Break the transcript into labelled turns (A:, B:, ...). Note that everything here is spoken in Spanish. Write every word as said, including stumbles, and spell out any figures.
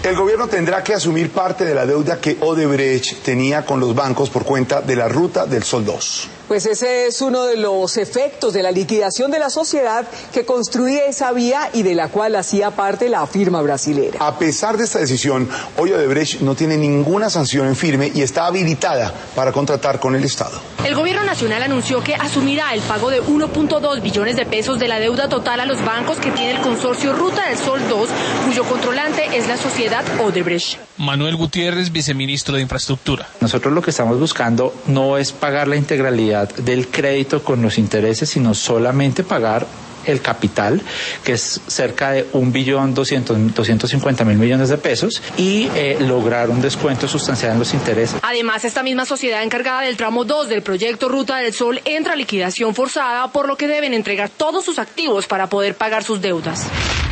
A: El gobierno tendrá que asumir parte de la deuda que Odebrecht tenía con los bancos por cuenta de la Ruta del Sol dos.
B: Pues ese es uno de los efectos de la liquidación de la sociedad que construía esa vía y de la cual hacía parte la firma brasilera.
A: A pesar de esta decisión, hoy Odebrecht no tiene ninguna sanción en firme y está habilitada para contratar con el Estado.
C: El gobierno nacional anunció que asumirá el pago de uno punto dos billones de pesos de la deuda total a los bancos que tiene el consorcio Ruta del Sol dos, cuyo controlante es la sociedad Odebrecht.
D: Manuel Gutiérrez, viceministro de Infraestructura.
E: Nosotros lo que estamos buscando no es pagar la integralidad del crédito con los intereses, sino solamente pagar el capital, que es cerca de un billón doscientos cincuenta mil millones de pesos, y eh, lograr un descuento sustancial en los intereses.
C: Además, esta misma sociedad encargada del tramo dos del proyecto Ruta del Sol entra a liquidación forzada, por lo que deben entregar todos sus activos para poder pagar sus deudas.